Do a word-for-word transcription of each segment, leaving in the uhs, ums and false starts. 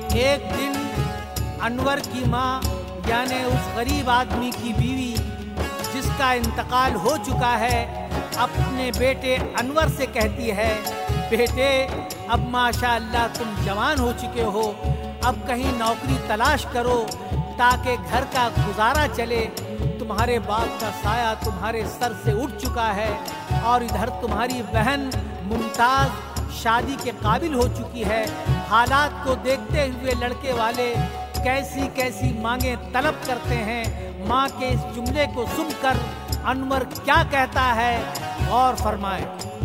एक दिन अनवर की माँ यानी उस गरीब आदमी की बीवी जिसका इंतकाल हो चुका है, अपने बेटे अनवर से कहती है, बेटे अब माशाअल्लाह तुम जवान हो चुके हो, अब कहीं नौकरी तलाश करो ताकि घर का गुजारा चले। तुम्हारे बाप का साया तुम्हारे सर से उठ चुका है और इधर तुम्हारी बहन मुमताज शादी के काबिल हो चुकी है। हालात को देखते हुए लड़के वाले कैसी कैसी मांगे तलब करते हैं। माँ के इस जुमले को सुनकर अनवर क्या कहता है, गौर फरमाए।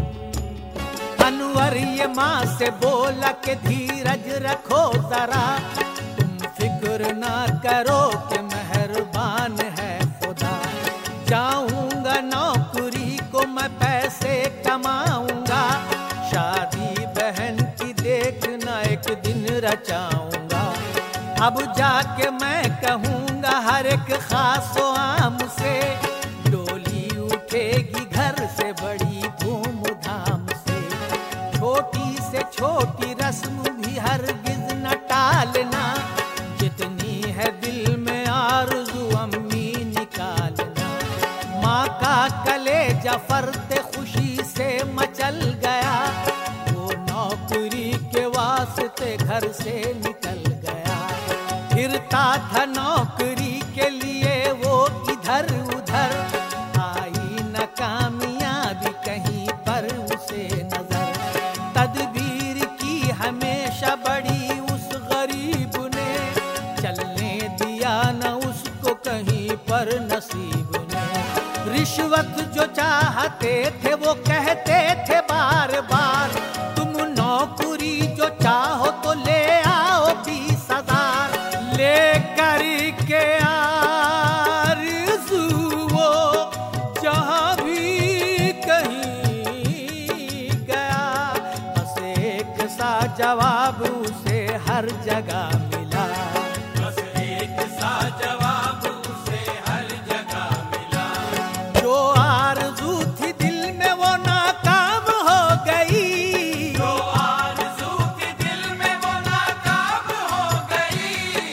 अनवर ये माँ से बोला कि धीरज रखो जरा, तुम फिक्र ना करो कि मेहरबान है खुदा। जाऊंगा नौकरी को मैं पैसे कमाऊंगा, शादी बहन की देखना एक दिन रचाऊंगा। अब जाके मैं कहूंगा हर एक खासो आम से, डोली उठेगी घर से बड़ी धूमधाम से। छोटी से छोटी रस्म भी हरगिज न टालना, जितनी है दिल में आरज़ू अम्मी निकालना। माँ का कलेजा फर्ते खुशी से मचल गया, वो नौकरी के वास्ते घर से निकल गया। फिरता था नौकरी के लिए वो इधर उधर, आई न कामयाबी कहीं पर उसे नजर। तदबीर की हमेशा बड़ी उस गरीब ने, चलने दिया न उसको कहीं पर नसीब ने। रिश्वत जो चाहते थे वो कहते थे बार बार, तुम नौकरी जो चाहो तो ले आओ बीस हजार। ले कर के आरज़ू वो जहाँ भी कहीं गया, बस एक सा जवाब उसे हर जगह मिला। बस एक सा जवाब उसे हर जगह मिला। जो आरज़ू थी दिल में वो नाकाम हो गई, जो आरज़ू थी दिल में वो नाकाम हो गई।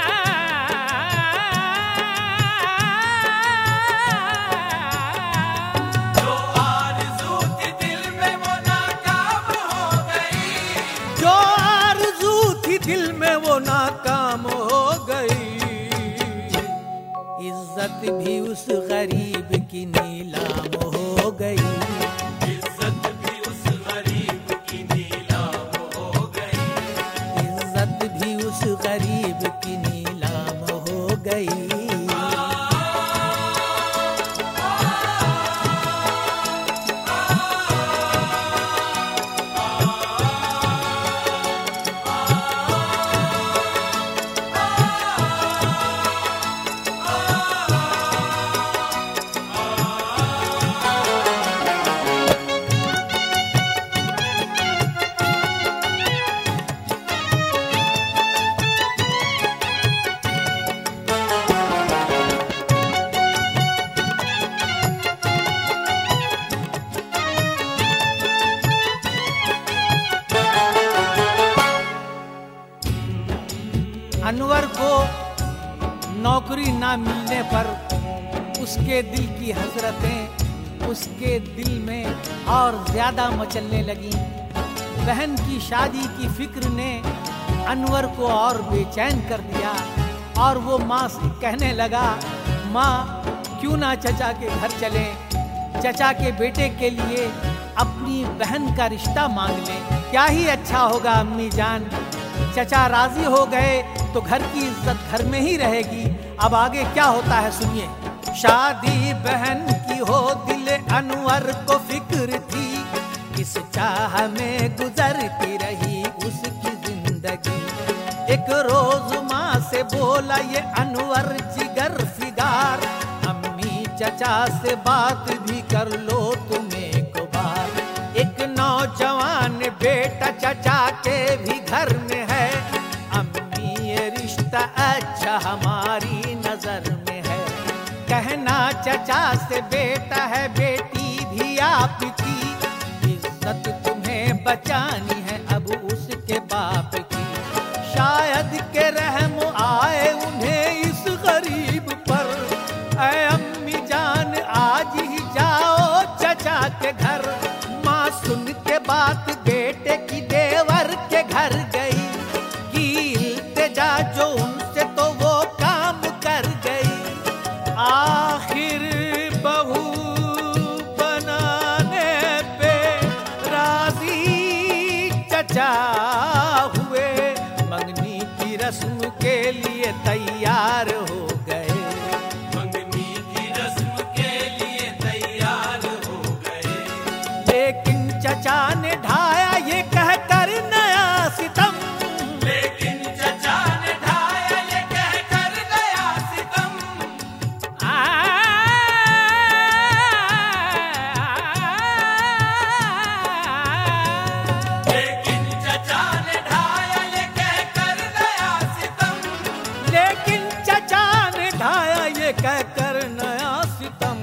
जो आरज़ू थी दिल में वो नाकाम हो गई। जो आरज़ू थी दिल में वो नाकाम हो गई। इज्जत भी उस गरीब की नीलाम हो गई। इज्जत भी उस गरीब की नीलाम हो गई। इज्जत भी उस गरीब की नीलाम हो गई। अनवर को नौकरी ना मिलने पर उसके दिल की हसरतें उसके दिल में और ज्यादा मचलने लगी। बहन की शादी की फिक्र ने अनवर को और बेचैन कर दिया और वो माँ से कहने लगा, माँ क्यों ना चचा के घर चलें, चचा के बेटे के लिए अपनी बहन का रिश्ता मांग लें। क्या ही अच्छा होगा अम्मी जान, चचा राजी हो गए तो घर की इज्जत घर में ही रहेगी। अब आगे क्या होता है सुनिए। शादी बहन की हो दिल अनवर को फिक्र थी, इस चाह में गुजरती रही उसकी जिंदगी। एक रोज माँ से बोला ये अनवर जिगर फिगार, अम्मी चचा से बात भी कर लो तुम एक बार। एक नौजवान बेटा चचा के भी घर में है, अम्मी ये रिश्ता अच्छा हमारी नजर में है। कहना चचा से बेटा है बेटी भी आपकी, इज्जत तुम्हें बचानी है अब उसके बाप की। शायद करके घर गई, की इल्तिजा जो उनसे तो वो काम कर गई। आखिर बहू बनाने पे राजी चचा हुए, मंगनी की रस्म के लिए तैयार हो गए। मंगनी की रस्म के लिए तैयार हो गए। लेकिन चचा ने ढाया ये कहकर नया सितम, लेकिन चचा ने ढाया ये कहकर नया सितम। आ, लेकिन चचा ने ढाया ये कहकर नया सितम। लेकिन चचा ने ढाया ये कहकर नया सितम।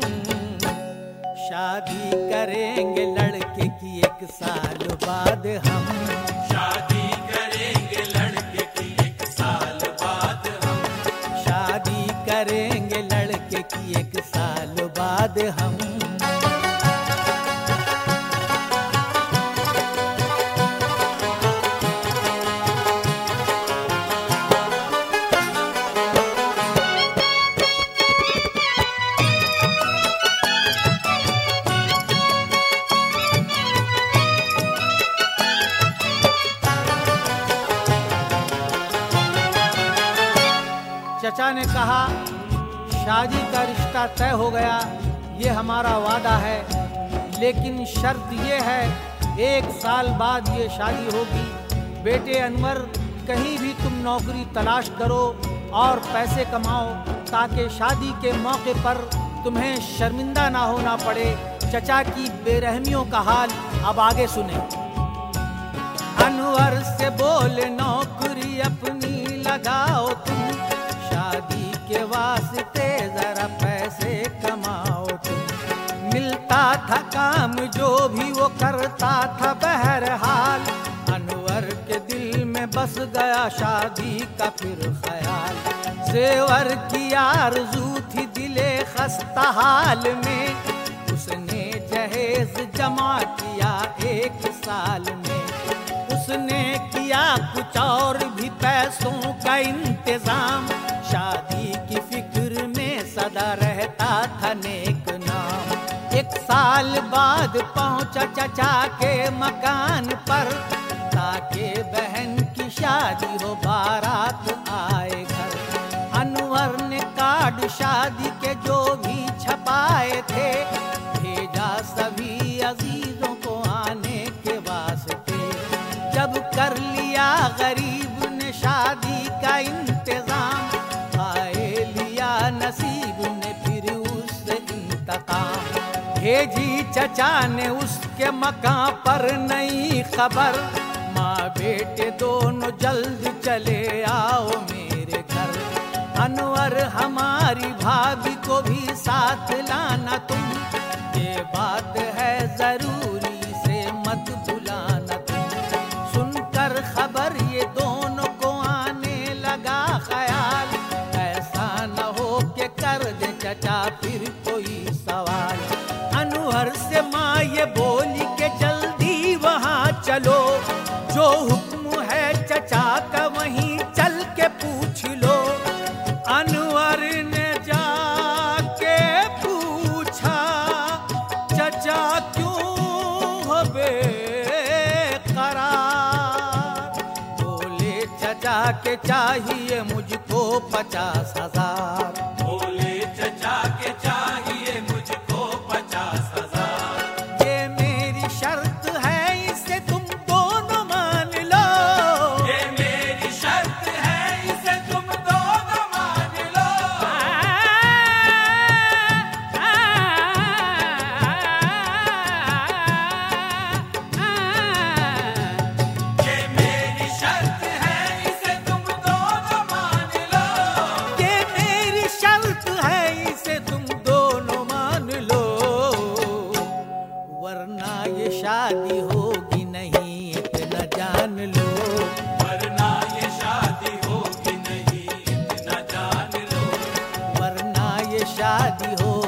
शादी करेंगे लड़के की एक साल बाद हम, शादी करेंगे लड़के की एक साल बाद हम। शादी करेंगे लड़के की एक साल बाद हम। चचा ने कहा, शादी का रिश्ता तय हो गया, ये हमारा वादा है, लेकिन शर्त ये है एक साल बाद ये शादी होगी। बेटे अनवर, कहीं भी तुम नौकरी तलाश करो और पैसे कमाओ, ताकि शादी के मौके पर तुम्हें शर्मिंदा ना होना पड़े। चचा की बेरहमियों का हाल अब आगे सुने। अनवर से बोले, नौकरी अपनी लगाओ तुम, शादी के वास्ते जरा पैसे कमाओ तुम। मिलता था काम जो भी वो करता था बहरहाल, अनवर के दिल में बस गया शादी का फिर ख्याल। जेवर की आरज़ू थी दिले खस्ता हाल में, उसने जहेज जमा किया एक साल में। उसने किया कुछ और भी पैसों का इंतजाम, शादी की फिक्र में सदा रहता था नेक नाम। एक साल बाद पहुंचा चचा के मकान पर, ताकि बहन की शादी हो बारात आए घर। अनवर ने कार्ड शादी के जो भी छपाए थे, भेजा सभी अजीजों को आने के वास्ते। जब कर लिया गरीब ने शादी का इंतजाम, खाए लिया नसीब ने फिर उससे इंतकाम। भेजी चचा ने उसके मकां पर नई खबर, माँ बेटे दोनों जल्द चले आओ मेरे घर। अनवर, हमारी भाभी को भी साथ लाना तुम, ये बात है जरूरी से मत भुलाना तुम। सुनकर खबर ये दोनों को आने लगा ख्याल, ऐसा न हो के कर दे चचा फिर कोई सवाल। अनवर से माँ ये बोली के जल्दी वहाँ चलो, जो हुक्म है चचा का वहीं चल के पूछ लो। अनवर ने जाके पूछा, चचा क्यों हो बेकरार? बोले, चचा के चाहिए मुझको पचास हजार। बोले, चचा के चाहिए मुझको पचास हजार। ये मेरी शर्त है, इसे तुम दोनों मान लो। ये मेरी शर्त है, इसे तुम दोनों मान लो। ये मेरी शर्त है, इसे तुम दोनों मान लो। ये मेरी शर्त है, इसे तुम दोनों मान लो, वरना ये शादी होगी नहीं, इतना जान लो। वरना ये शादी होगी नहीं, इतना जान लो। वरना ये शादी हो